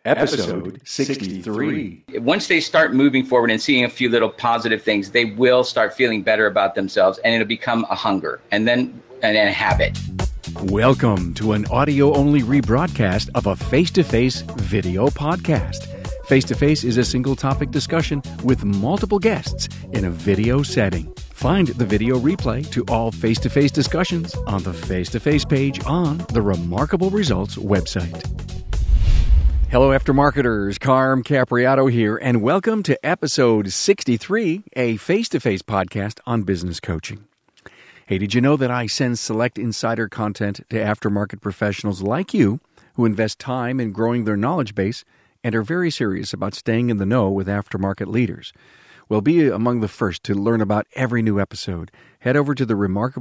Episode 63. Once they start moving forward and seeing a few little positive things, they will start feeling better about themselves, and it'll become a hunger and then a habit. Welcome to an audio-only rebroadcast of a face-to-face video podcast. Face-to-face is a single-topic discussion with multiple guests in a video setting. Find the video replay to all face-to-face discussions on the face-to-face page on the Remarkable Results website. Hello, Aftermarketers. Carm Capriato here, and welcome to episode 63, a face-to-face podcast on business coaching. Hey, did you know that I send select insider content to aftermarket professionals like you who invest time in growing their knowledge base and are very serious about staying in the know with aftermarket leaders? Well, be among the first to learn about every new episode. Head over to the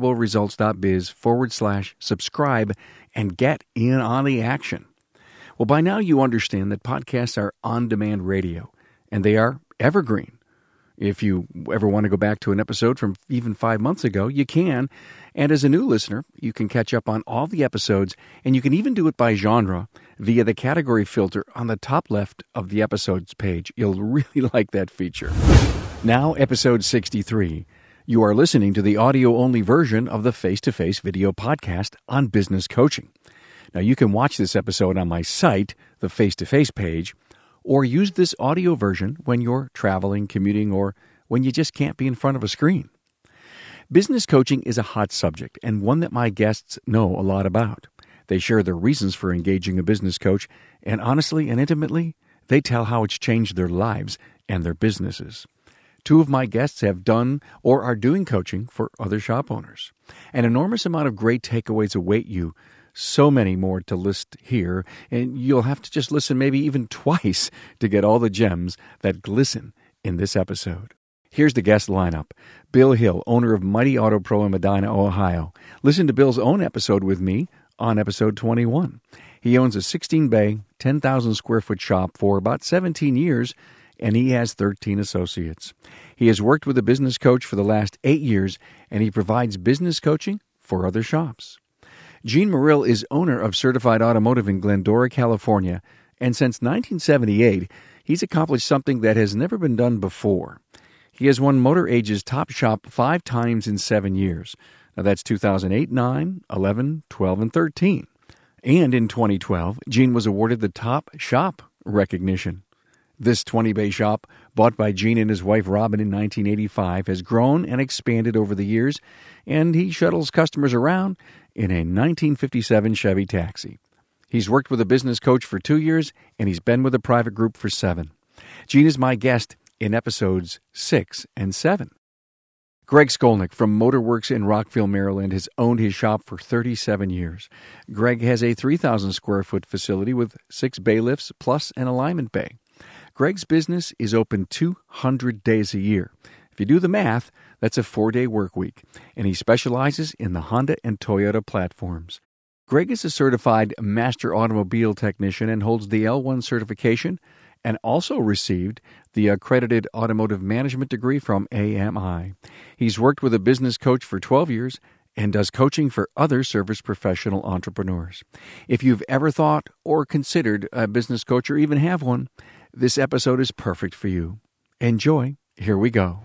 remarkableresults.biz/subscribe and get in on the action. Well, by now you understand that podcasts are on-demand radio, and they are evergreen. If you ever want to go back to an episode from even 5 months ago, you can. And as a new listener, you can catch up on all the episodes, and you can even do it by genre via the category filter on the top left of the episodes page. You'll really like that feature. Now, episode 63. You are listening to the audio-only version of the face-to-face video podcast on business coaching. Now, you can watch this episode on my site, the face-to-face page, or use this audio version when you're traveling, commuting, or when you just can't be in front of a screen. Business coaching is a hot subject and one that my guests know a lot about. They share their reasons for engaging a business coach, and honestly and intimately, they tell how it's changed their lives and their businesses. Two of my guests have done or are doing coaching for other shop owners. An enormous amount of great takeaways await you. So many more to list here, and you'll have to just listen maybe even twice to get all the gems that glisten in this episode. Here's the guest lineup. Bill Hill, owner of Mighty Auto Pro in Medina, Ohio. Listen to Bill's own episode with me on episode 21. He owns a 16-bay, 10,000 square foot shop for about 17 years, and he has 13 associates. He has worked with a business coach for the last 8 years, and he provides business coaching for other shops. Gene Murrill is owner of Certified Automotive in Glendora, California, and since 1978, he's accomplished something that has never been done before. He has won Motor Age's Top Shop 5 times in 7 years. Now that's 2008, 9, 11, 12, and 13. And in 2012, Gene was awarded the Top Shop recognition. This 20-bay shop, bought by Gene and his wife Robin in 1985, has grown and expanded over the years, and he shuttles customers around in a 1957 Chevy Taxi. He's worked with a business coach for 2 years, and he's been with a private group for 7. Gene is my guest in episodes 6 and 7. Greg Skolnick from Motorworks in Rockville, Maryland, has owned his shop for 37 years. Greg has a 3,000 square foot facility with 6 bay lifts plus an alignment bay. Greg's business is open 200 days a year. If you do the math, that's a 4-day work week, and he specializes in the Honda and Toyota platforms. Greg is a certified master automobile technician and holds the L1 certification, and also received the accredited automotive management degree from AMI. He's worked with a business coach for 12 years and does coaching for other service professional entrepreneurs. If you've ever thought or considered a business coach or even have one, this episode is perfect for you. Enjoy. Here we go.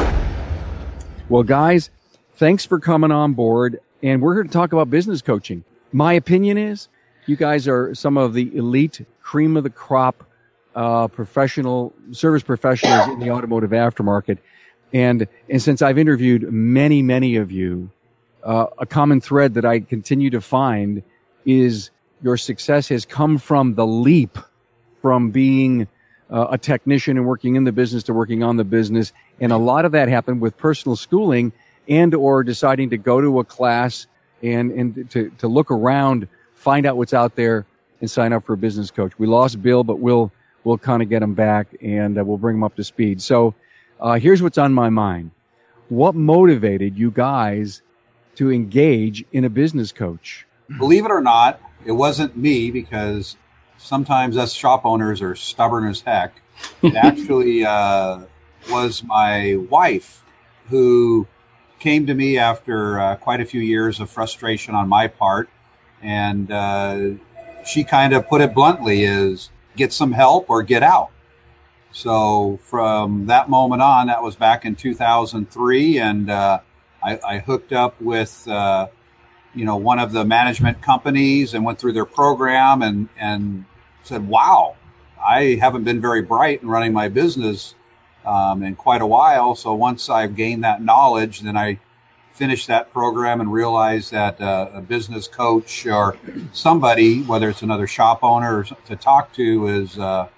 Well, guys, thanks for coming on board, and we're here to talk about business coaching. My opinion is you guys are some of the elite, cream of the crop professional service professionals in the automotive aftermarket. And since I've interviewed many of you, a common thread that I continue to find is your success has come from the leap from being a technician and working in the business to working on the business. And a lot of that happened with personal schooling and or deciding to go to a class and to look around, find out what's out there, and sign up for a business coach. We lost Bill, but we'll kind of get him back, and we'll bring him up to speed. So here's what's on my mind. What motivated you guys to engage in a business coach? Believe it or not, it wasn't me, because sometimes us shop owners are stubborn as heck. It actually was my wife who came to me after quite a few years of frustration on my part. And she kind of put it bluntly is, get some help or get out. So from that moment on, that was back in 2003, and I hooked up with one of the management companies and went through their program and said, wow, I haven't been very bright in running my business in quite a while. So once I've gained that knowledge, then I finished that program and realized that a business coach or somebody, whether it's another shop owner to talk to, is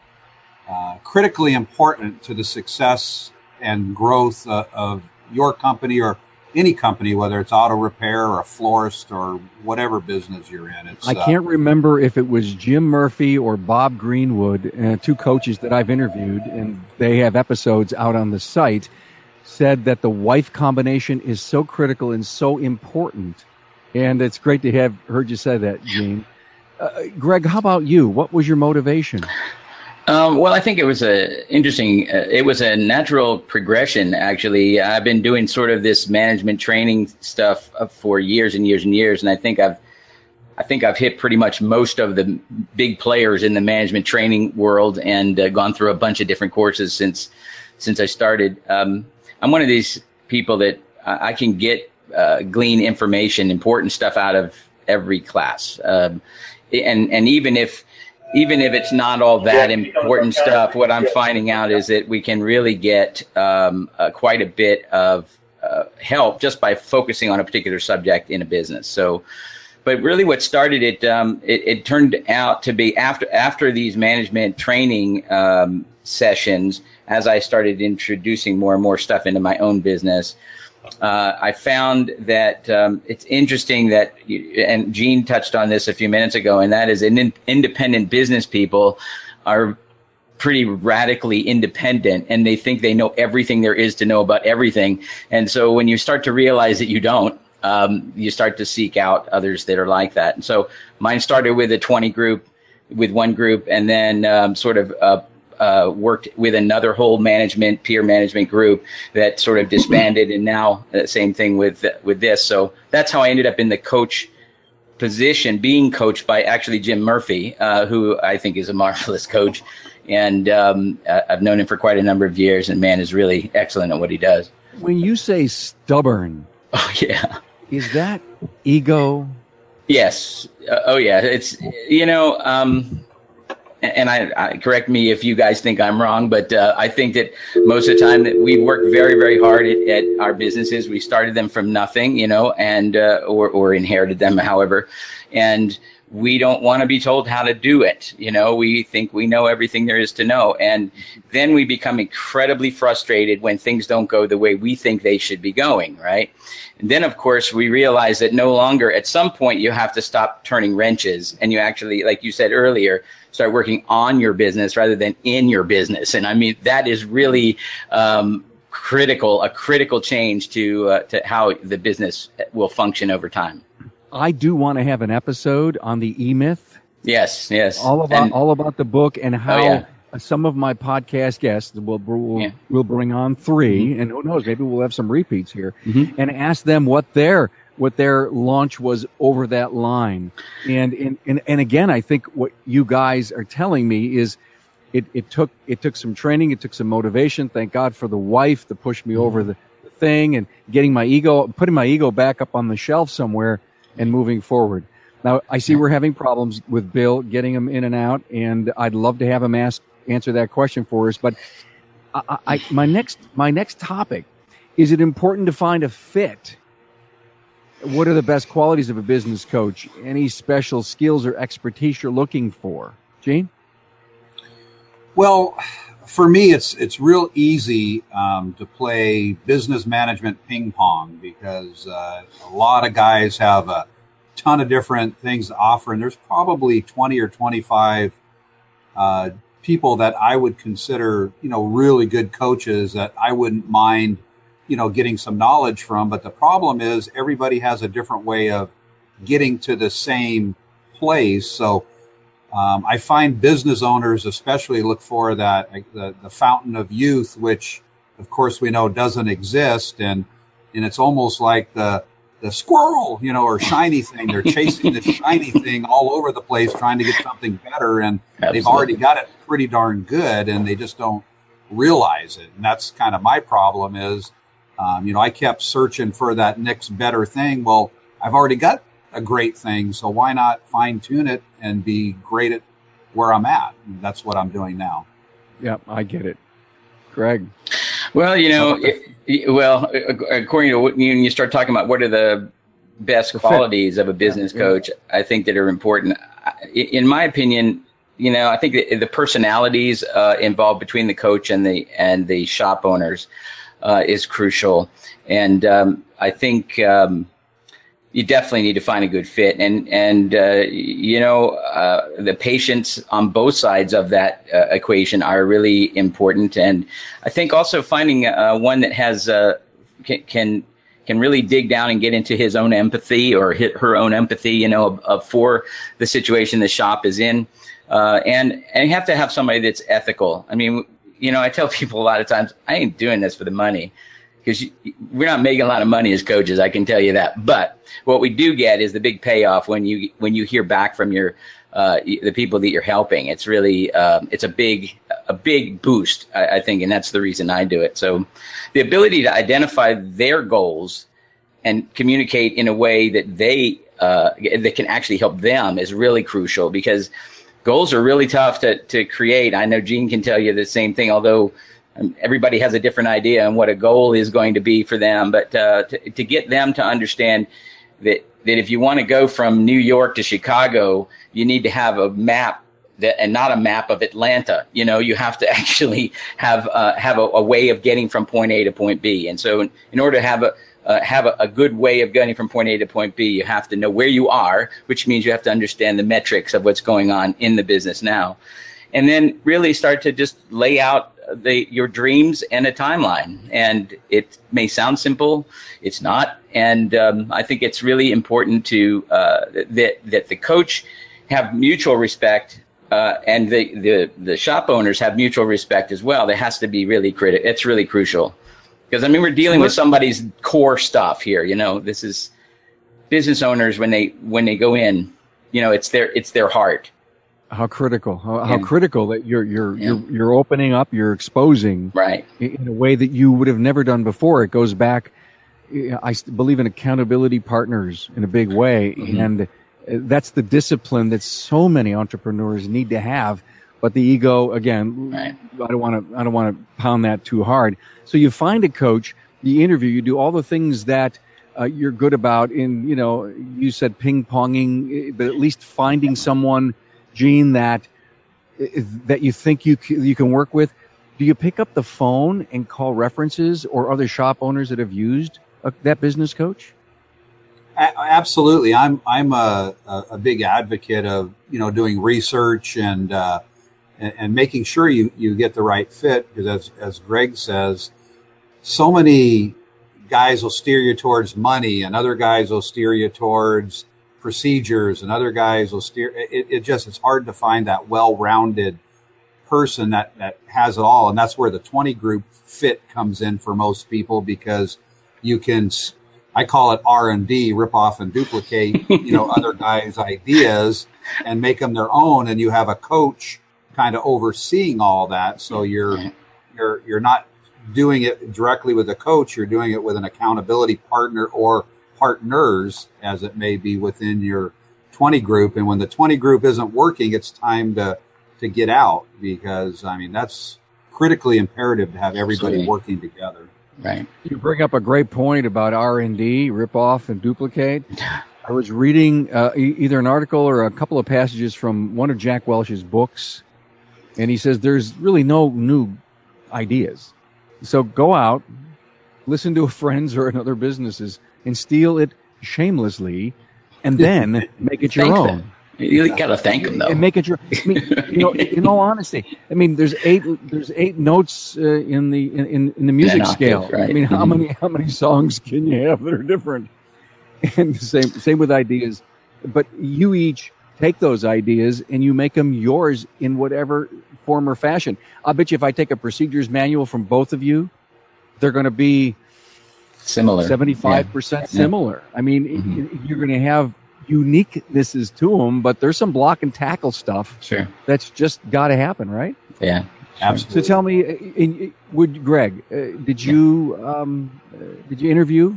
critically important to the success and growth of your company or any company, whether it's auto repair or a florist or whatever business you're in. I can't remember if it was Jim Murphy or Bob Greenwood, two coaches that I've interviewed, and they have episodes out on the site, said that the wife combination is so critical and so important. And it's great to have heard you say that, Gene. Greg, how about you? What was your motivation? Well, I think it was it was a natural progression, actually. I've been doing sort of this management training stuff for years and years and years. And I think I've hit pretty much most of the big players in the management training world and gone through a bunch of different courses since I started. I'm one of these people that I can glean information, important stuff out of every class. And even if it's not all that important stuff, what I'm finding out is that we can really get quite a bit of help just by focusing on a particular subject in a business. So, but really what started it, it turned out to be after these management training sessions, as I started introducing more and more stuff into my own business, I found that it's interesting that, and Gene touched on this a few minutes ago, and that is independent business people are pretty radically independent, and they think they know everything there is to know about everything. And so when you start to realize that you don't, you start to seek out others that are like that. And so mine started with a 20 group, with one group, and then worked with another whole peer management group that sort of disbanded, and now same thing with this. So that's how I ended up in the coach position, being coached by actually Jim Murphy, who I think is a marvelous coach. And I've known him for quite a number of years, and man is really excellent at what he does. When you say stubborn, oh yeah, is that ego? Yes. Oh yeah. It's, and I correct me if you guys think I'm wrong, but I think that most of the time that we work very, very hard at our businesses. We started them from nothing, and or inherited them, however, and we don't want to be told how to do it. We think we know everything there is to know, and then we become incredibly frustrated when things don't go the way we think they should be going, right? And then, of course, we realize that no longer, at some point, you have to stop turning wrenches, and you actually, like you said earlier, start working on your business rather than in your business. And I mean, that is really a critical change to how the business will function over time. I do want to have an episode on the E-Myth. Yes. All about the book and how some of my podcast guests will bring on 3, mm-hmm. and who knows, maybe we'll have some repeats here, mm-hmm. and ask them what their launch was over that line. And again, I think what you guys are telling me is it took some training, it took some motivation. Thank God for the wife to push me over the thing and putting my ego back up on the shelf somewhere and moving forward. Now, I see we're having problems with Bill getting him in and out, and I'd love to have him answer that question for us. But my next topic, is it important to find a fit? What are the best qualities of a business coach? Any special skills or expertise you're looking for? Gene? Well, for me, it's real easy to play business management ping pong because a lot of guys have a ton of different things to offer, and there's probably 20 or 25 people that I would consider, really good coaches that I wouldn't mind getting some knowledge from. But the problem is everybody has a different way of getting to the same place. So I find business owners especially look for that, the fountain of youth, which of course we know doesn't exist. And it's almost like the squirrel, or shiny thing. They're chasing the shiny thing all over the place, trying to get something better. And Absolutely. They've already got it pretty darn good, and they just don't realize it. And that's kind of my problem is, I kept searching for that next better thing. Well, I've already got a great thing, so why not fine tune it and be great at where I'm at? And that's what I'm doing now. Yeah, I get it. Greg. Well, according to what you start talking about, what are the best qualities of a business coach, I think that are important. In my opinion, I think the personalities involved between the coach and the shop owners is crucial. And I think you definitely need to find a good fit. And the patience on both sides of that equation are really important. And I think also finding one that has can really dig down and get into his own empathy or her own empathy, for the situation the shop is in. And you have to have somebody that's ethical. I mean, I tell people a lot of times, I ain't doing this for the money, because we're not making a lot of money as coaches, I can tell you that. But what we do get is the big payoff when you hear back from the people that you're helping. It's really it's a big boost, I think, and that's the reason I do it. So the ability to identify their goals and communicate in a way that that can actually help them is really crucial, because goals are really tough to create. I know Gene can tell you the same thing, although everybody has a different idea on what a goal is going to be for them. But to get them to understand that if you want to go from New York to Chicago, you need to have a map and not a map of Atlanta. You have to actually have a way of getting from point A to point B. And so in order to have a good way of getting from point A to point B, you have to know where you are, which means you have to understand the metrics of what's going on in the business now. And then really start to just lay out your dreams and a timeline. And it may sound simple, it's not. And I think it's really important to that the coach have mutual respect, and the shop owners have mutual respect as well. There has to be really it's really crucial, because we're dealing with somebody's core stuff here. This is business owners when they go in. It's their heart. How critical! How critical that you're opening up, you're exposing, right, in a way that you would have never done before. It goes back. I believe in accountability partners in a big way, and that's the discipline that so many entrepreneurs need to have. But the ego, again, right. I don't want to pound that too hard. So you find a coach, you interview, you do all the things that you're good about. You said ping ponging, but at least finding someone, Gene, that you think you can work with. Do you pick up the phone and call references or other shop owners that have used that business coach? Absolutely. I'm a big advocate of doing research and making sure you get the right fit, because as Greg says, so many guys will steer you towards money, and other guys will steer you towards procedures, and other guys will steer. It's hard to find that well-rounded person that has it all, and that's where the 20 group fit comes in for most people, because you can, I call it R&D, rip off and duplicate, other guys' ideas and make them their own, and you have a coach kind of overseeing all that. So you're not doing it directly with a coach, you're doing it with an accountability partner or partners, as it may be, within your 20 group. And when the 20 group isn't working, it's time to get out, because that's critically imperative to have everybody working together. Right. You bring up a great point about R&D, rip off and duplicate. I was reading either an article or a couple of passages from one of Jack Welch's books, and he says there's really no new ideas. So go out, listen to a friend's or another businesses, and steal it shamelessly, and then make it your own. You got to thank them, though, and make it your. In all honesty, there's eight notes in the music scale. Right. How many songs can you have that are different? And the same with ideas, but you each take those ideas and you make them yours in whatever form or fashion. I bet you if I take a procedures manual from both of you, they're going to be Similar. 75% similar. I mean, you're going to have uniquenesses to them, but there's some block and tackle stuff. Sure. That's just got to happen, right? Yeah. Absolutely. So tell me, Greg, did you interview?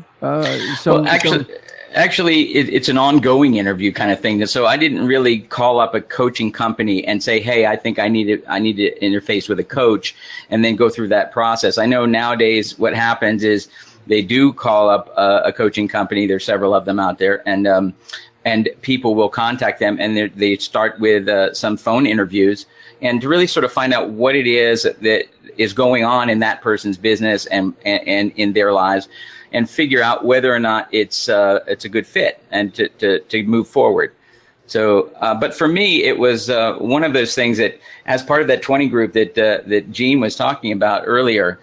Actually, it's an ongoing interview kind of thing. So I didn't really call up a coaching company and say, "Hey, I think I need to interface with a coach," and then go through that process. I know nowadays what happens is they do call up a coaching company. There's several of them out there, and people will contact them, and they start with some phone interviews, and to really sort of find out what it is that is going on in that person's business and in their lives, and figure out whether or not it's a good fit and to move forward. So, but for me, it was one of those things that, as part of that 20 group that Gene was talking about earlier,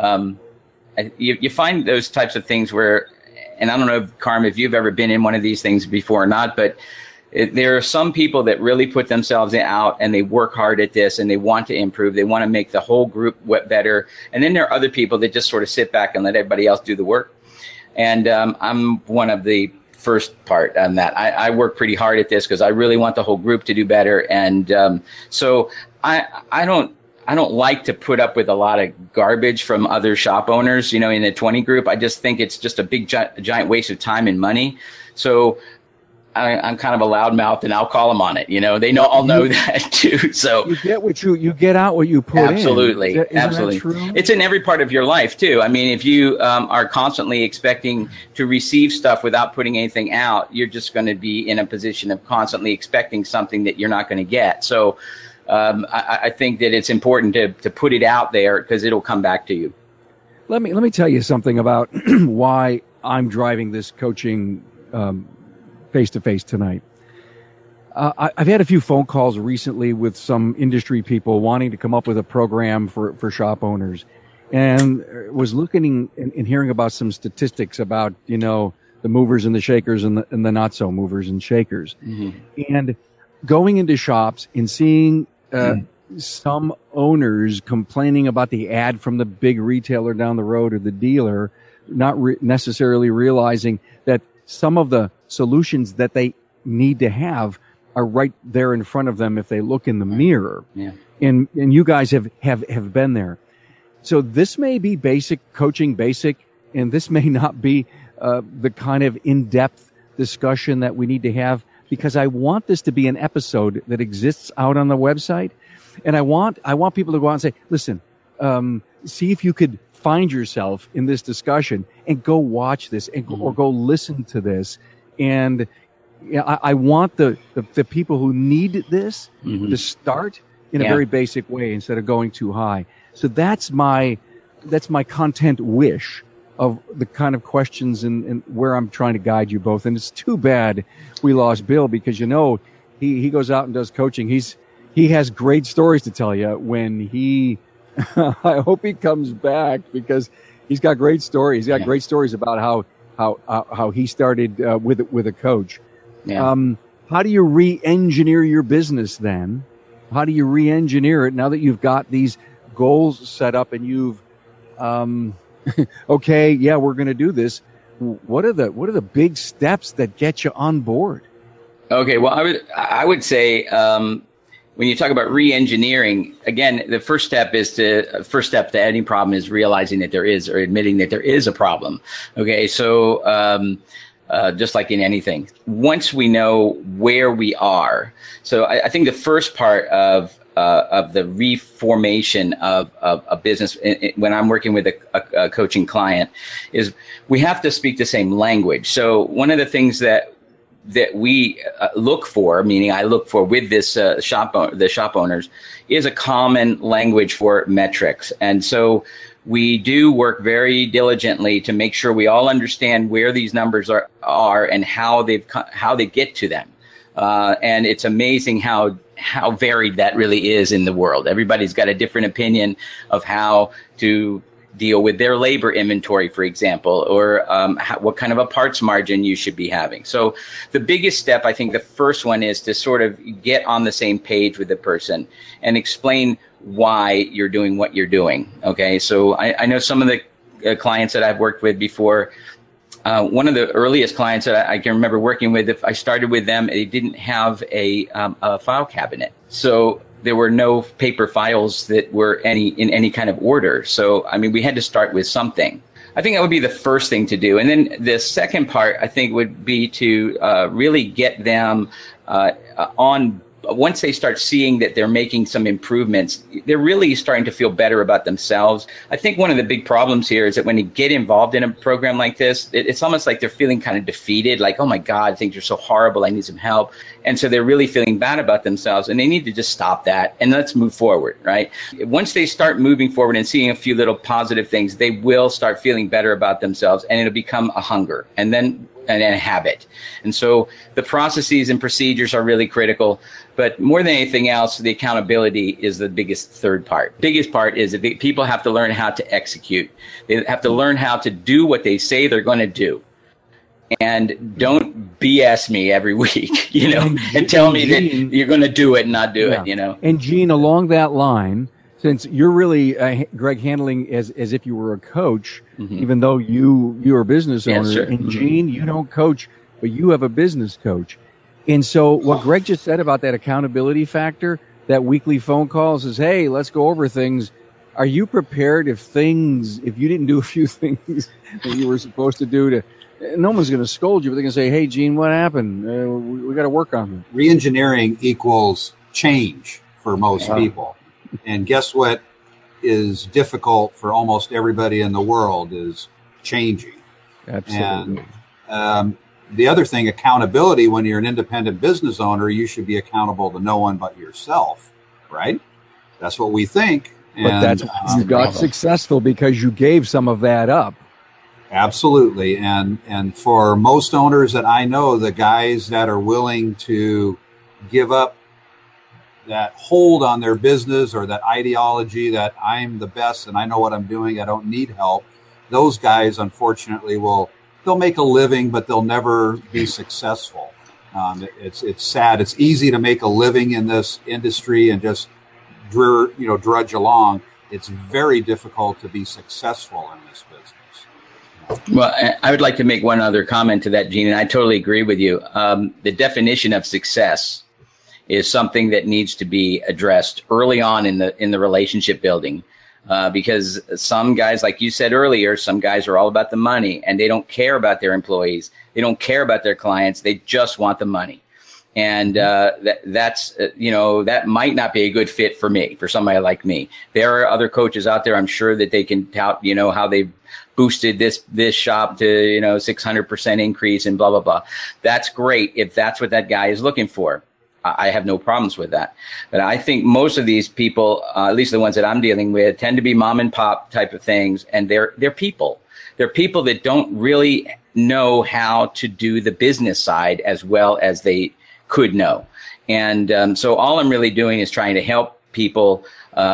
you find those types of things where, and I don't know, Carm, if you've ever been in one of these things before or not, but there are some people that really put themselves out and they work hard at this and they want to improve. They want to make the whole group better. And then there are other people that just sort of sit back and let everybody else do the work. And I'm one of the first part on that. I work pretty hard at this because I really want the whole group to do better. And so I don't like to put up with a lot of garbage from other shop owners, in the 20 group. I just think it's just a big giant waste of time and money. So I'm kind of a loudmouth, and I'll call them on it. They all know that too. So you get out what you put in. Absolutely. That true? It's in every part of your life too. I mean, if you are constantly expecting to receive stuff without putting anything out, you're just going to be in a position of constantly expecting something that you're not going to get. So I think that it's important to put it out there because it'll come back to you. Let me tell you something about why I'm driving this coaching face-to-face tonight. I've had a few phone calls recently with some industry people wanting to come up with a program for shop owners, and was looking and hearing about some statistics about, the movers and the shakers and the not so movers and shakers. Mm-hmm. And going into shops and seeing some owners complaining about the ad from the big retailer down the road or the dealer, not necessarily realizing that some of the solutions that they need to have are right there in front of them if they look in the mirror. Yeah. And you guys have been there. So this may be basic coaching, and this may not be the kind of in-depth discussion that we need to have, because I want this to be an episode that exists out on the website. And I want people to go out and say, listen, see if you could find yourself in this discussion and go watch this or go listen to this. And I want the people who need this to start in a very basic way instead of going too high. So that's my content wish of the kind of questions and where I'm trying to guide you both. And it's too bad we lost Bill, because he goes out and does coaching. He has great stories to tell you when he I hope he comes back, because he's got great stories. He's got great stories about how he started with a coach. Yeah. How do you re-engineer your business then? How do you re-engineer it now that you've got these goals set up and you've okay, yeah, we're going to do this. What are the big steps that get you on board? Okay, well, I would say when you talk about re-engineering, again, the first step to any problem is realizing that there is, or admitting that there is a problem. Okay, so just like in anything, once we know where we are, so I think the first part of the reformation of a business, when I'm working with a coaching client, is we have to speak the same language. So one of the things that we look for, meaning I look for with this the shop owners, is a common language for metrics. And so we do work very diligently to make sure we all understand where these numbers are and how they get to them. And it's amazing how varied that really is in the world. Everybody's got a different opinion of how to deal with their labor inventory, for example, or what kind of a parts margin you should be having. So the biggest step, I think the first one, is to sort of get on the same page with the person and explain why you're doing what you're doing. Okay, so I know some of the clients that I've worked with before. One of the earliest clients that I can remember working with, if I started with them, they didn't have a file cabinet. So there were no paper files that were in any kind of order. So, I mean, we had to start with something. I think that would be the first thing to do. And then the second part, I think, would be to really get them on. Once they start seeing that they're making some improvements, they're really starting to feel better about themselves. I think one of the big problems here is that when you get involved in a program like this, it's almost like they're feeling kind of defeated, like, oh my God, things are so horrible, I need some help. And so they're really feeling bad about themselves, and they need to just stop that and let's move forward, right? Once they start moving forward and seeing a few little positive things, they will start feeling better about themselves, and it'll become a hunger and then a habit. And so the processes and procedures are really critical. But more than anything else, the accountability is the biggest third part. Biggest part is that people have to learn how to execute. They have to learn how to do what they say they're going to do. And don't BS me every week, and tell me that you're going to do it and not do it, And Gene, along that line, since you're really, Greg, handling as if you were a coach, even though you're a business owner, sure. And Gene, you don't coach, but you have a business coach. And so what Greg just said about that accountability factor, that weekly phone call says, hey, let's go over things. Are you prepared if you didn't do a few things that you were supposed to do no one's going to scold you, but they're going to say, hey, Gene, what happened? We got to work on it. Reengineering equals change for most people. And guess what is difficult for almost everybody in the world is changing. Absolutely. And the other thing, accountability, when you're an independent business owner, you should be accountable to no one but yourself, right? That's what we think. But that's why you got successful, because you gave some of that up. Absolutely. And for most owners that I know, the guys that are willing to give up that hold on their business or that ideology that I'm the best and I know what I'm doing, I don't need help, those guys, unfortunately, they'll make a living, but they'll never be successful. It's sad. It's easy to make a living in this industry and just drudge along. It's very difficult to be successful in this business. Well, I would like to make one other comment to that, Gene, and I totally agree with you. The definition of success is something that needs to be addressed early on in the relationship building. Because some guys, like you said earlier, some guys are all about the money and they don't care about their employees. They don't care about their clients. They just want the money. And that might not be a good fit for me, for somebody like me. There are other coaches out there, I'm sure, that they can tout, how they boosted this shop to, 600% increase and blah, blah, blah. That's great if that's what that guy is looking for. I have no problems with that. But I think most of these people, at least the ones that I'm dealing with, tend to be mom and pop type of things. And they're people. They're people that don't really know how to do the business side as well as they could know. And so all I'm really doing is trying to help people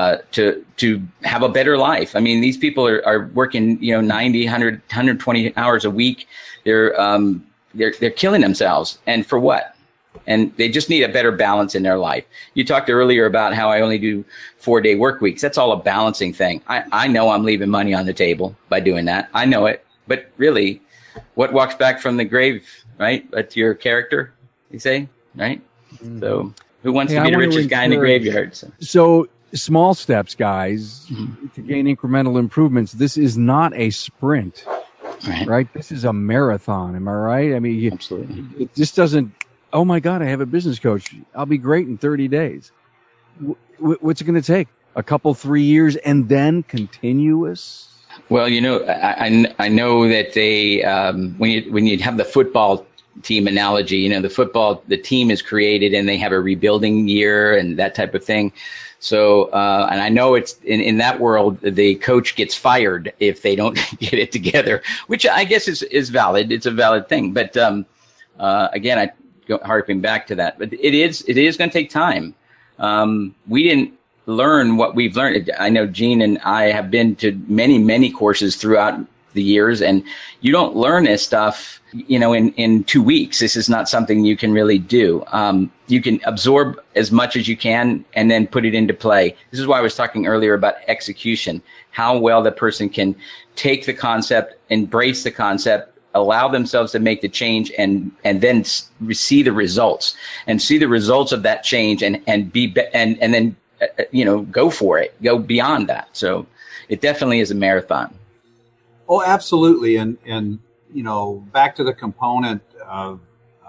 to have a better life. I mean, these people are working, 90, 100, 120 hours a week. They're killing themselves. And for what? And they just need a better balance in their life. You talked earlier about how I only do 4-day work weeks. That's all a balancing thing. I know I'm leaving money on the table by doing that. I know it. But really, what walks back from the grave, right? That's your character, you say, right? Mm-hmm. So who wants to be the richest guy in the graveyard? So small steps, guys, to gain incremental improvements. This is not a sprint, right? This is a marathon. Am I right? I mean, absolutely. It just doesn't. Oh my God, I have a business coach. I'll be great in 30 days. What's it going to take? A couple, 3 years, and then continuous? Well, I know that they when you have the football team analogy, the team is created and they have a rebuilding year and that type of thing. So, and I know it's in that world, the coach gets fired if they don't get it together, which I guess is valid. It's a valid thing. But again, harping back to that, but it is going to take time. We didn't learn what we've learned. I know Gene and I have been to many, many courses throughout the years, and you don't learn this stuff, in 2 weeks. This is not something you can really do. You can absorb as much as you can and then put it into play. This is why I was talking earlier about execution, how well the person can take the concept, embrace the concept, allow themselves to make the change, and then see the results of that change, and then go for it, go beyond that. So it definitely is a marathon. Oh, absolutely. And back to the component of,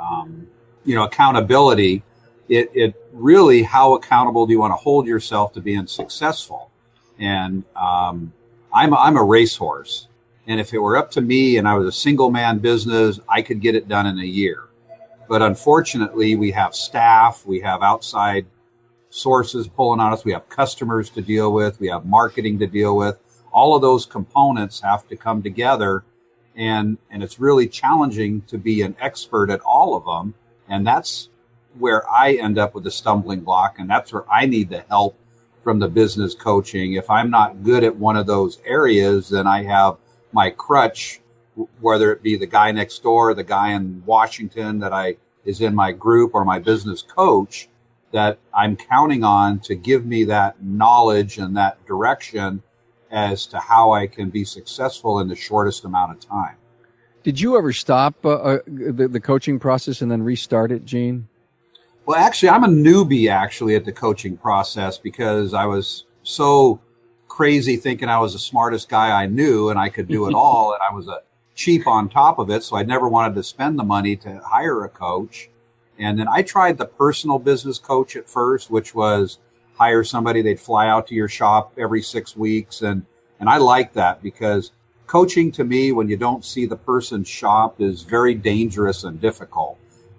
accountability, it really, how accountable do you want to hold yourself to being successful? And I'm a racehorse. And if it were up to me and I was a single man business, I could get it done in a year. But unfortunately, we have staff, we have outside sources pulling on us, we have customers to deal with, we have marketing to deal with. All of those components have to come together, and it's really challenging to be an expert at all of them. And that's where I end up with the stumbling block, and that's where I need the help from the business coaching. If I'm not good at one of those areas, then I have my crutch, whether it be the guy next door, the guy in Washington that is in my group, or my business coach that I'm counting on to give me that knowledge and that direction as to how I can be successful in the shortest amount of time. Did you ever stop the coaching process and then restart it, Gene? Well, actually, I'm a newbie at the coaching process, because I was so crazy thinking I was the smartest guy I knew and I could do it all. And I was cheap on top of it. So I never wanted to spend the money to hire a coach. And then I tried the personal business coach at first, which was hire somebody, they'd fly out to your shop every 6 weeks. And I like that, because coaching to me, when you don't see the person's shop, is very dangerous and difficult.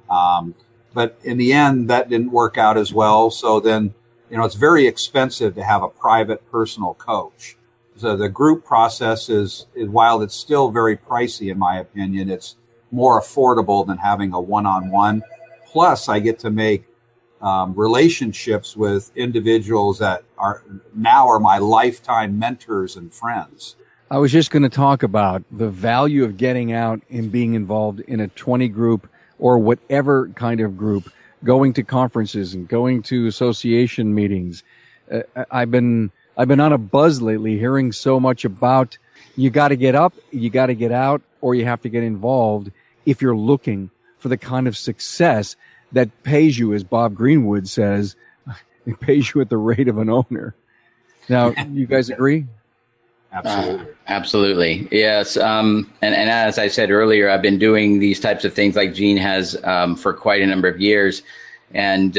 But in the end, that didn't work out as well. So then, it's very expensive to have a private personal coach. So the group process is while it's still very pricey, in my opinion, it's more affordable than having a one-on-one. Plus, I get to make relationships with individuals that are my lifetime mentors and friends. I was just going to talk about the value of getting out and being involved in a 20 group or whatever kind of group, going to conferences and going to association meetings. I've been on a buzz lately, hearing so much about you got to get up, you got to get out, or you have to get involved if you're looking for the kind of success that pays you, as Bob Greenwood says, it pays you at the rate of an owner. Now, you guys agree? Absolutely. Yes. And as I said earlier, I've been doing these types of things like Gene has for quite a number of years. And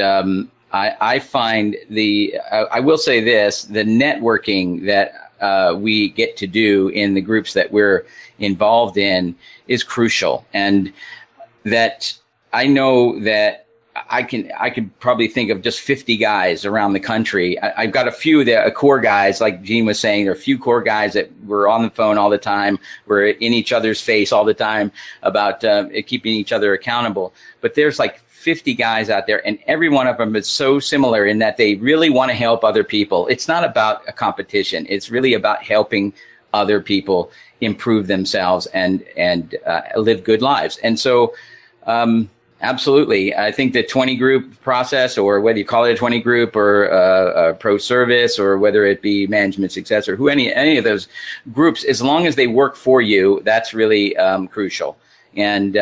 I find I will say this, the networking that we get to do in the groups that we're involved in is crucial. And that I know that I could probably think of just 50 guys around the country. I've got a few core guys, like Gene was saying. There are a few core guys that were on the phone all the time. We're in each other's face all the time about keeping each other accountable. But there's like 50 guys out there, and every one of them is so similar in that they really want to help other people. It's not about a competition. It's really about helping other people improve themselves and live good lives. And so, absolutely. I think the 20 group process, or whether you call it a 20 group or a pro service, or whether it be management success, or any of those groups, as long as they work for you, that's really crucial. And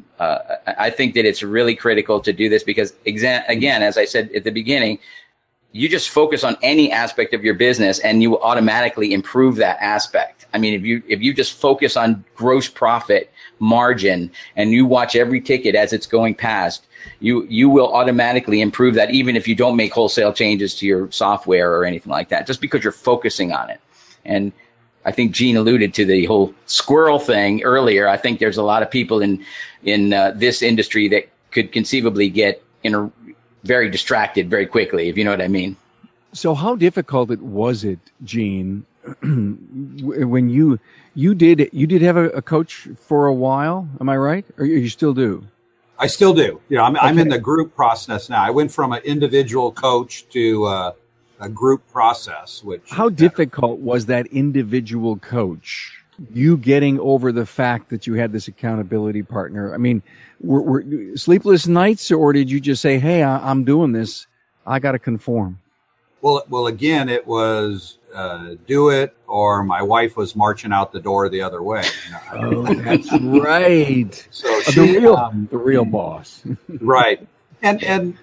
I think that it's really critical to do this because, again, as I said at the beginning, you just focus on any aspect of your business and you will automatically improve that aspect. I mean, if you just focus on gross profit margin and you watch every ticket as it's going past, you will automatically improve that, even if you don't make wholesale changes to your software or anything like that, just because you're focusing on it. And I think Gene alluded to the whole squirrel thing earlier. I think there's a lot of people in this industry that could conceivably get very distracted very quickly, if you know what I mean. So how difficult was it, Gene, when you did have a coach for a while? Am I right? Or you still do? I still do. I'm in the group process now. I went from an individual coach to a group process. How difficult was that individual coach? you getting over the fact that you had this accountability partner? I mean, were sleepless nights, or did you just say, hey, I'm doing this, I got to conform? Well, again, it was do it, or my wife was marching out the door the other way. Oh, that's right. So the real boss. Right. And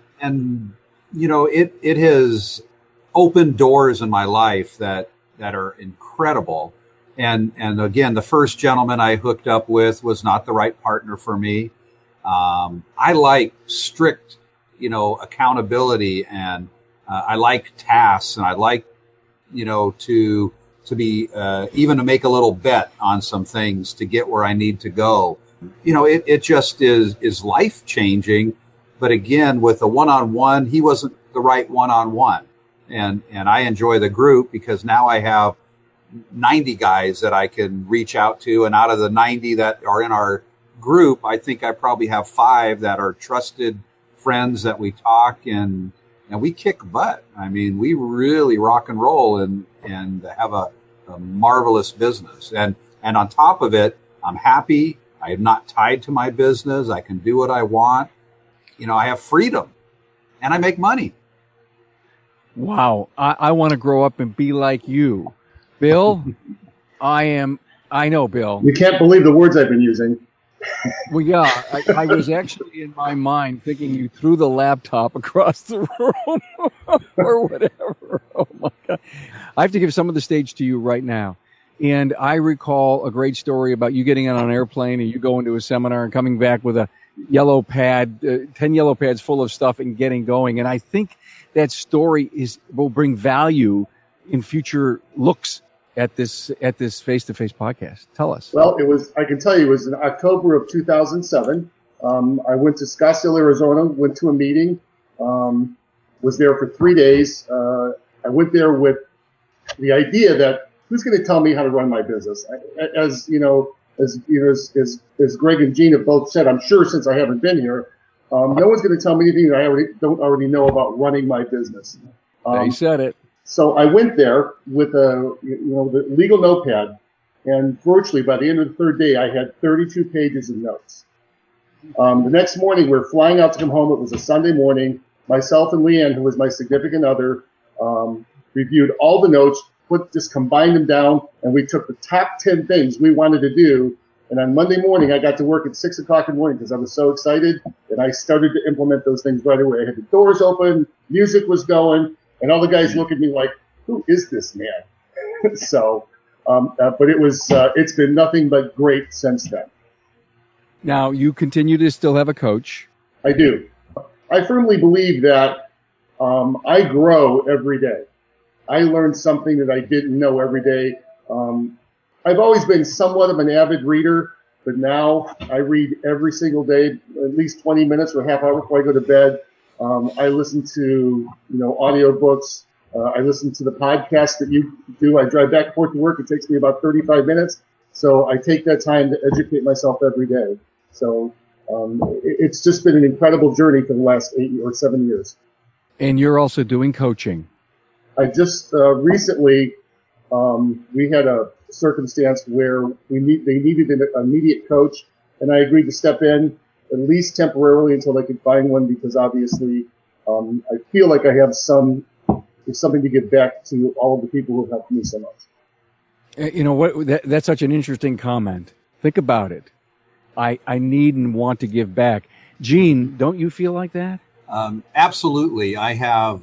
it has opened doors in my life that are incredible. And again, the first gentleman I hooked up with was not the right partner for me. I like strict, accountability, and I like tasks, and I like, to be, even to make a little bet on some things to get where I need to go. It just is life changing. But again, with the one-on-one, he wasn't the right one-on-one. And I enjoy the group because now I have 90 guys that I can reach out to. And out of the 90 that are in our group, I think I probably have 5 that are trusted friends that we talk and we kick butt. I mean, we really rock and roll and have a marvelous business. And on top of it, I'm happy. I am not tied to my business. I can do what I want. I have freedom and I make money. Wow. I want to grow up and be like you. Bill, I know, Bill. You can't believe the words I've been using. Well, yeah, I was actually in my mind thinking you threw the laptop across the room or whatever. Oh, my God. I have to give some of the stage to you right now. And I recall a great story about you getting on an airplane and you going to a seminar and coming back with a yellow pad, 10 yellow pads full of stuff and getting going. And I think that story will bring value in future looks at this face-to-face podcast. Tell us. Well, I can tell you, it was in October of 2007. I went to Scottsdale, Arizona, went to a meeting, was there for 3 days. I went there with the idea that who's going to tell me how to run my business? As Greg and Gene have both said, I'm sure since I haven't been here, no one's going to tell me anything that I don't already know about running my business. They said it. So I went there with the legal notepad, and virtually by the end of the third day, I had 32 pages of notes. The next morning, we're flying out to come home. It was a Sunday morning. Myself and Leanne, who was my significant other, reviewed all the notes, just combined them down, and we took the top 10 things we wanted to do. And on Monday morning, I got to work at 6 o'clock in the morning because I was so excited, and I started to implement those things right away. I had the doors open, music was going, and all the guys look at me like, who is this man? So, but it's been nothing but great since then. Now, you continue to still have a coach. I do. I firmly believe that I grow every day. I learn something that I didn't know every day. I've always been somewhat of an avid reader, but now I read every single day, at least 20 minutes or a half hour before I go to bed. I listen to, audiobooks. I listen to the podcast that you do. I drive back and forth to work. It takes me about 35 minutes. So I take that time to educate myself every day. So it's just been an incredible journey for the last 8 or 7 years. And you're also doing coaching. I just recently, we had a circumstance where they needed an immediate coach, and I agreed to step in at least temporarily until they could find one, because obviously I feel like I have something to give back to all of the people who have helped me so much. You know what? That's such an interesting comment. Think about it. I need and want to give back. Gene, don't you feel like that? Absolutely. I have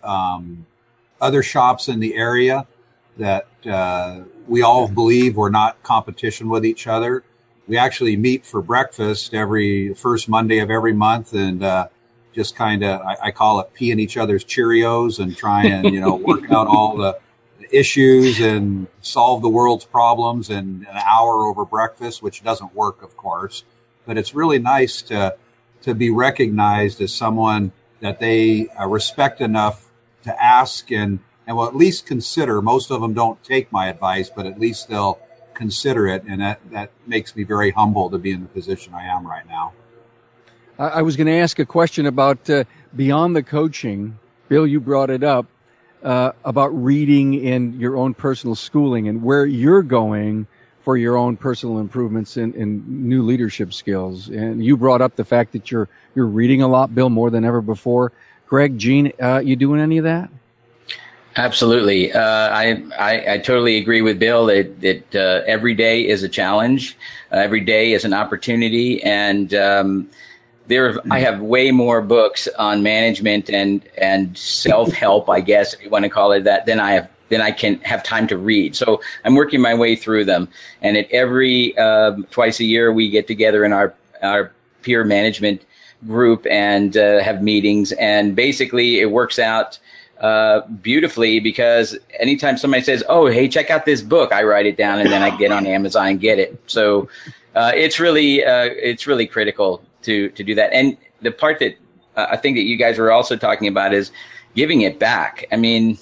other shops in the area that we all believe we're not competition with each other. We actually meet for breakfast every first Monday of every month, and just kind of, I call it peeing each other's Cheerios and try and, work out all the issues and solve the world's problems in an hour over breakfast, which doesn't work, of course. But it's really nice to be recognized as someone that they respect enough to ask and will at least consider. Most of them don't take my advice, but at least they'll consider it. And that makes me very humble to be in the position I am right now. I was going to ask a question about beyond the coaching. Bill, you brought it up about reading and your own personal schooling and where you're going for your own personal improvements in new leadership skills. And you brought up the fact that you're reading a lot, Bill, more than ever before. Greg, Gene, you doing any of that? Absolutely. I totally agree with Bill that every day is a challenge. Every day is an opportunity. And I have way more books on management and self-help, I guess, if you want to call it that, than I can have time to read. So I'm working my way through them. And at every twice a year, we get together in our peer management group and have meetings. And basically, it works out beautifully, because anytime somebody says, "Oh, hey, check out this book," I write it down and then I get on Amazon and get it. So it's really critical to do that. And the part that I think that you guys were also talking about is giving it back. I mean,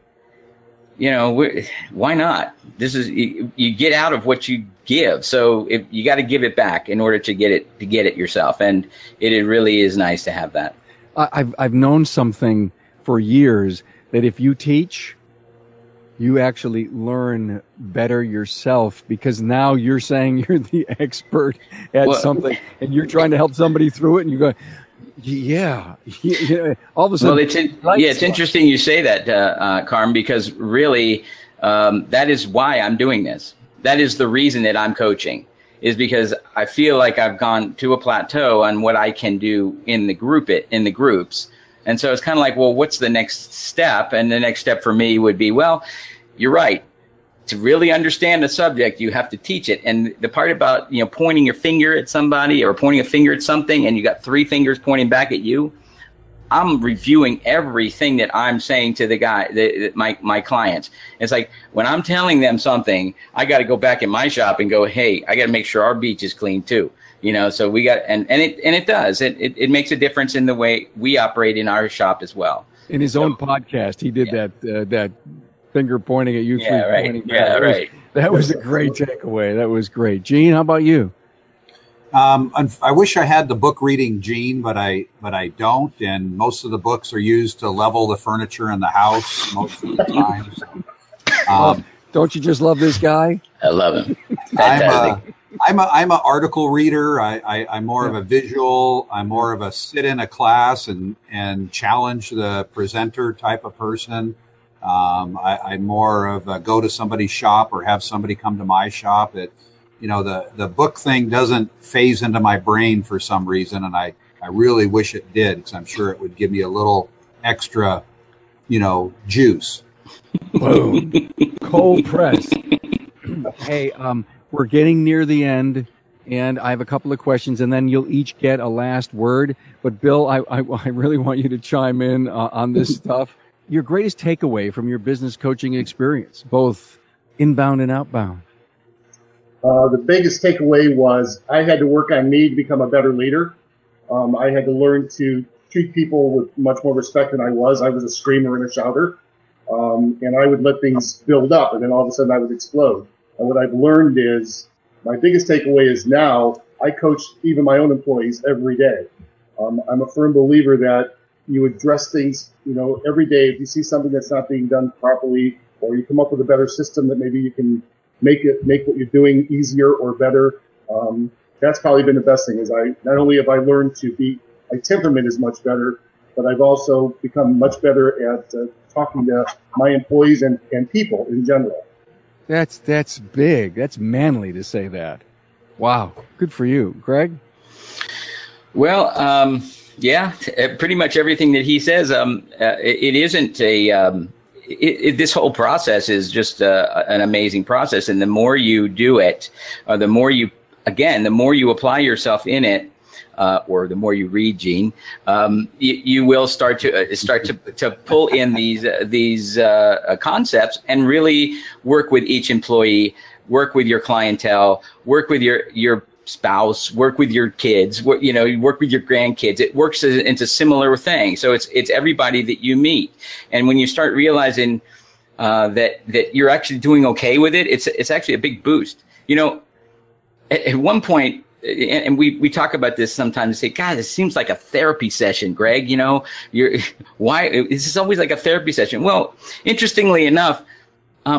why not? This is you get out of what you give, so if you got to give it back in order to get it yourself, and it really is nice to have that. I've known something for years that if you teach, you actually learn better yourself, because now you're saying you're the expert at something, and you're trying to help somebody through it, and you go, yeah. All of a sudden. Well, it's interesting you say that, Carm, because really, that is why I'm doing this. That is the reason that I'm coaching, is because I feel like I've gone to a plateau on what I can do in the groups. And so it's kind of like, well, what's the next step? And the next step for me would be, well, you're right. To really understand the subject, you have to teach it. And the part about, pointing your finger at somebody or pointing a finger at something and you got three fingers pointing back at you, I'm reviewing everything that I'm saying to the guy, my clients. It's like when I'm telling them something, I got to go back in my shop and go, hey, I got to make sure our beach is clean too. So we got, and it does. It makes a difference in the way we operate in our shop as well. In his own podcast, he did that finger pointing at you. Yeah, right. Pointing back. Yeah, right. That was a great takeaway. That was great. Gene, how about you? I wish I had the book reading gene, but I don't. And most of the books are used to level the furniture in the house most of the time. Don't you just love this guy? I love him. Fantastic. I'm an article reader. I'm more of a visual. I'm more of a sit in a class and challenge the presenter type of person. I'm more of a go to somebody's shop or have somebody come to my shop. The book thing doesn't phase into my brain for some reason, and I really wish it did, because I'm sure it would give me a little extra, juice. Boom. Cold press. Hey, we're getting near the end, and I have a couple of questions, and then you'll each get a last word. But Bill, I really want you to chime in on this stuff. Your greatest takeaway from your business coaching experience, both inbound and outbound. The biggest takeaway was I had to work on me to become a better leader. I had to learn to treat people with much more respect than I was. I was a screamer and a shouter, and I would let things build up, and then all of a sudden I would explode. And what I've learned is, my biggest takeaway is now I coach even my own employees every day. I'm a firm believer that you address things, every day. If you see something that's not being done properly, or you come up with a better system that maybe you can make what you're doing easier or better. That's probably been the best thing, is not only have I learned my temperament is much better, but I've also become much better at talking to my employees and people in general. That's big. That's manly to say that. Wow. Good for you. Greg? Well, pretty much everything that he says. It isn't this whole process is just an amazing process. And the more you do it, or the more you apply yourself in it, or the more you read, Gene, you will start to pull in these concepts and really work with each employee, work with your clientele, work with your spouse, work with your kids, work with your grandkids. It works into similar things. So it's everybody that you meet, and when you start realizing that you're actually doing okay with it, it's actually a big boost. At one point. And we talk about this sometimes and say, God, this seems like a therapy session, Greg. Why is this always like a therapy session? Well, interestingly enough,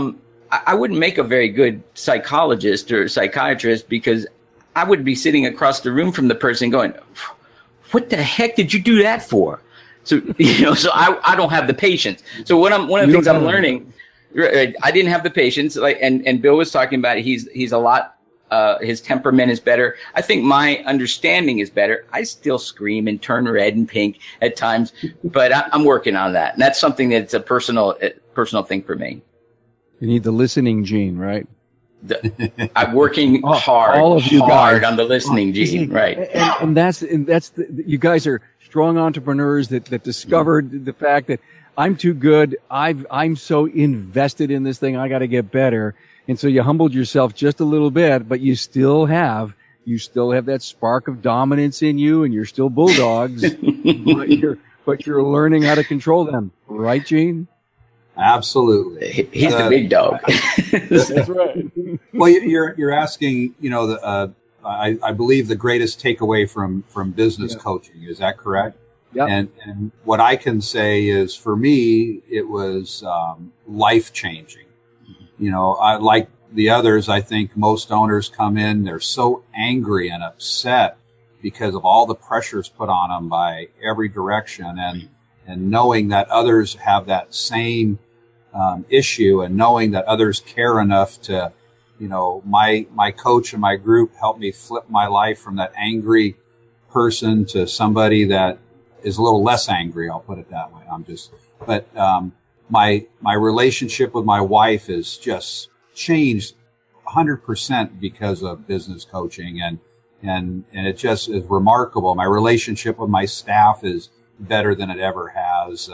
I wouldn't make a very good psychologist or psychiatrist, because I would be sitting across the room from the person going, what the heck did you do that for? So, so I don't have the patience. So one of the things I'm learning, I didn't have the patience, and Bill was talking about it. He's a lot, his temperament is better. I think my understanding is better. I still scream and turn red and pink at times, but I'm working on that. And that's something that's a personal thing for me. You need the listening gene, right? I'm working hard on the listening gene, right? And that's you guys are strong entrepreneurs that discovered the fact that I'm too good. I'm so invested in this thing. I got to get better. And so you humbled yourself just a little bit, but you still have that spark of dominance in you, and you're still bulldogs, but you're learning how to control them. Right, Gene? Absolutely. He's the big dog. That's right. Well, you're asking, I believe the greatest takeaway from business coaching. Is that correct? Yeah. And what I can say is, for me, it was life changing. I like the others. I think most owners come in, they're so angry and upset because of all the pressures put on them by every direction, and knowing that others have that same issue, and knowing that others care enough to, my coach and my group helped me flip my life from that angry person to somebody that is a little less angry. I'll put it that way. But my relationship with my wife is just changed 100% because of business coaching, and it just is remarkable. My relationship with my staff is better than it ever has.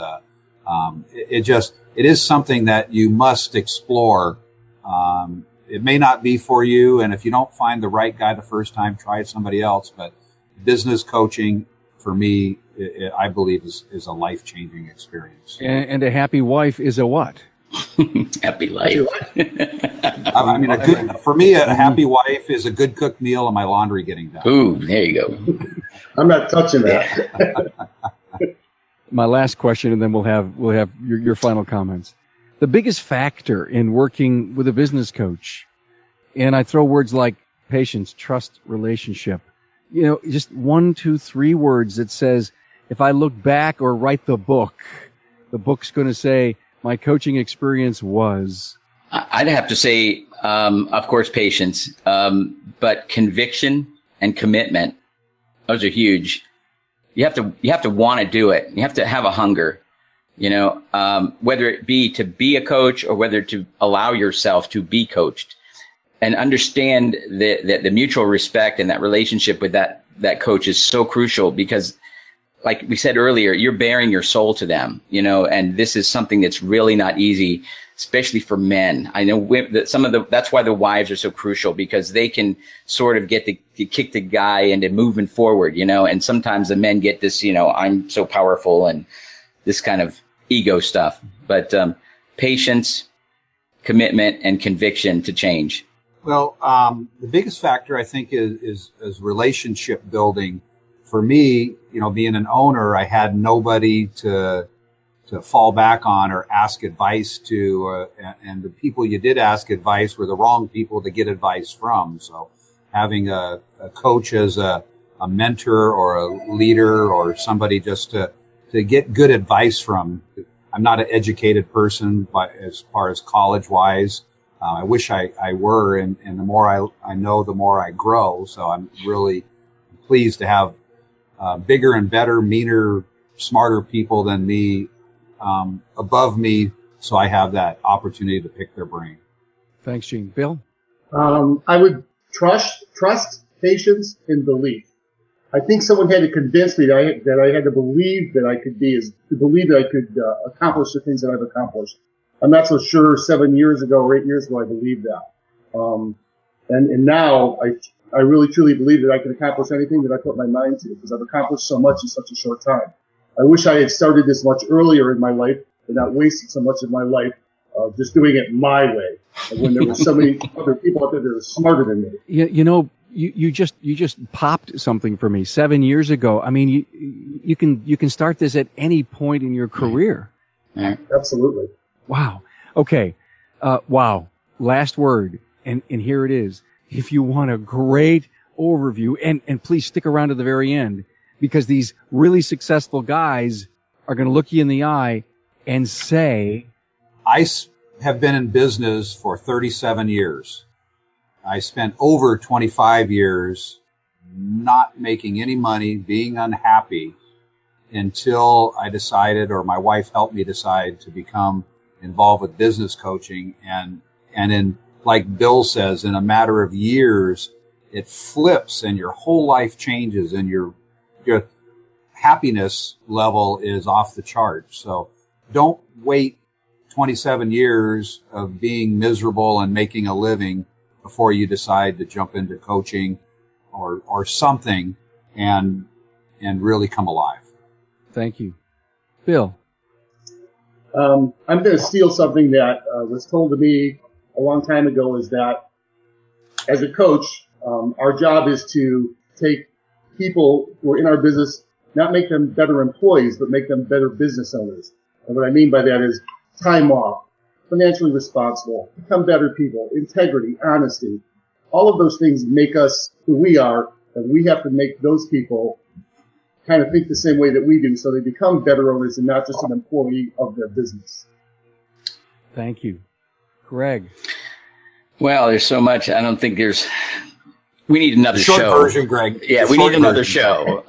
It is something that you must explore. It may not be for you, and if you don't find the right guy the first time, try somebody else. But business coaching, for me, I believe is a life-changing experience. And a happy wife is a what? Happy life. I mean, for me, a happy wife is a good cooked meal and my laundry getting done. Ooh, there you go. I'm not touching that. My last question, and then we'll have your final comments. The biggest factor in working with a business coach, and I throw words like patience, trust, relationship, just 1, 2, 3 words that says, if I look back or write the book's going to say, my coaching experience was. I'd have to say, of course, patience, but conviction and commitment. Those are huge. You have to want to do it. You have to have a hunger, whether it be to be a coach or whether to allow yourself to be coached, and understand that the mutual respect and that relationship with that coach is so crucial, because like we said earlier, you're bearing your soul to them, and this is something that's really not easy, especially for men. I know that that's why the wives are so crucial, because they can sort of get to kick the guy into moving forward, and sometimes the men get this, I'm so powerful and this kind of ego stuff, but, patience, commitment, and conviction to change. Well, the biggest factor, I think, is relationship building. For me, being an owner, I had nobody to fall back on or ask advice to, and the people you did ask advice were the wrong people to get advice from. So having a coach as a mentor or a leader or somebody just to get good advice from. I'm not an educated person, but as far as college wise, I wish I were, and the more I know, the more I grow. So I'm really pleased to have bigger and better, meaner, smarter people than me above me, so I have that opportunity to pick their brain. Thanks, Gene. Bill? I would trust, patience, and belief. I think someone had to convince me that I had to believe that I could accomplish the things that I've accomplished. I'm not so sure 7 years ago or 8 years ago I believed that. And now I really truly believe that I can accomplish anything that I put my mind to, because I've accomplished so much in such a short time. I wish I had started this much earlier in my life and not wasted so much of my life just doing it my way, when there were so many other people out there that are smarter than me. You just popped something for me 7 years ago. I mean, you can start this at any point in your career. Absolutely. Wow. Okay. Wow. last word, and here it is. If you want a great overview, and please stick around to the very end, because these really successful guys are going to look you in the eye and say, I have been in business for 37 years. I spent over 25 years not making any money, being unhappy, until I decided, or my wife helped me decide, to become involved with business coaching. And in, like Bill says, in a matter of years, it flips and your whole life changes and your happiness level is off the charts. So don't wait 27 years of being miserable and making a living before you decide to jump into coaching or something and really come alive. Thank you. Bill. I'm going to steal something that was told to me a long time ago, is that as a coach, our job is to take people who are in our business, not make them better employees, but make them better business owners. And what I mean by that is time off, financially responsible, become better people, integrity, honesty. All of those things make us who we are, and we have to make those people kind of think the same way that we do, so they become better owners and not just an employee of their business. Thank you. Greg. Well, there's so much. I don't think we need another short show. Version, Greg. Yeah, we need another show.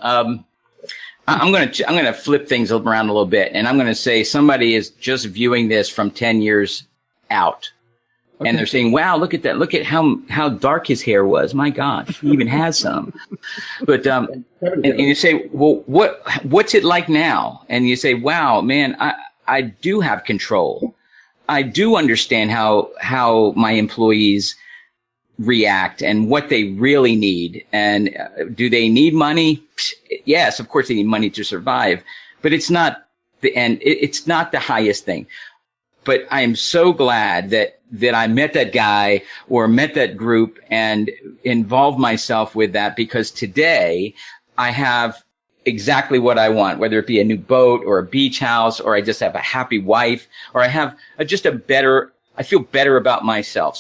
I'm going to flip things around a little bit, and I'm going to say somebody is just viewing this from 10 years out. Okay. And they're saying, wow, look at that. Look at how dark his hair was. My gosh, he even has some. But, and you say, well, what's it like now? And you say, wow, man, I do have control. I do understand how my employees react and what they really need. And do they need money? Yes, of course they need money to survive, but it's not it's not the highest thing. But I am so glad that I met that guy or met that group and involved myself with that, because today I have exactly what I want, whether it be a new boat or a beach house, or I just have a happy wife, or I have I feel better about myself.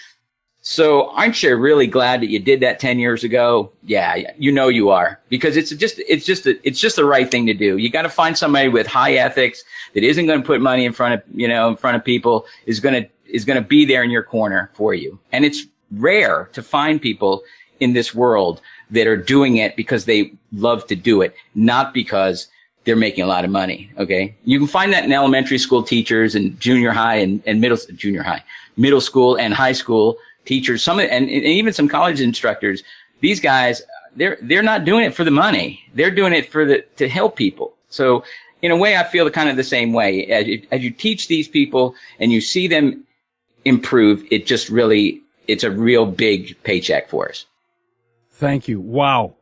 So aren't you really glad that you did that 10 years ago? Yeah, you are, because it's just the right thing to do. You got to find somebody with high ethics that isn't going to put money in front of people, is going to be there in your corner for you. And it's rare to find people in this world that are doing it because they love to do it, not because they're making a lot of money. Okay. You can find that in elementary school teachers and junior high and middle school and high school teachers, and even some college instructors. These guys, they're not doing it for the money. They're doing it to help people. So in a way, I feel kind of the same way. As you teach these people and you see them improve, it's a real big paycheck for us. Thank you. Wow.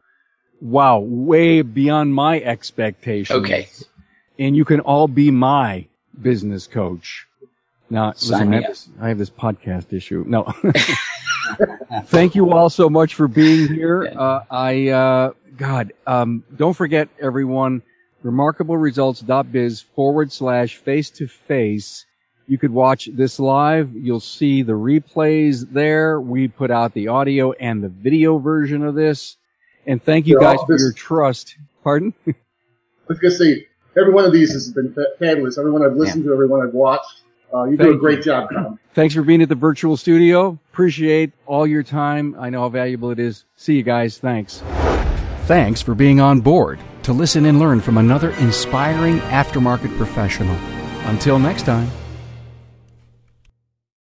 Way beyond my expectations. Okay. And you can all be my business coach. Now, listen, I have this podcast issue. No. Thank you all so much for being here. Don't forget, everyone, remarkableresults.biz/face-to-face. You could watch this live. You'll see the replays there. We put out the audio and the video version of this. And thank you guys for your trust. Pardon? I was going to say, every one of these has been fabulous. Everyone I've listened to, everyone I've watched. You do a great job, Tom. Thanks for being at the virtual studio. Appreciate all your time. I know how valuable it is. See you guys. Thanks. Thanks for being on board to listen and learn from another inspiring aftermarket professional. Until next time.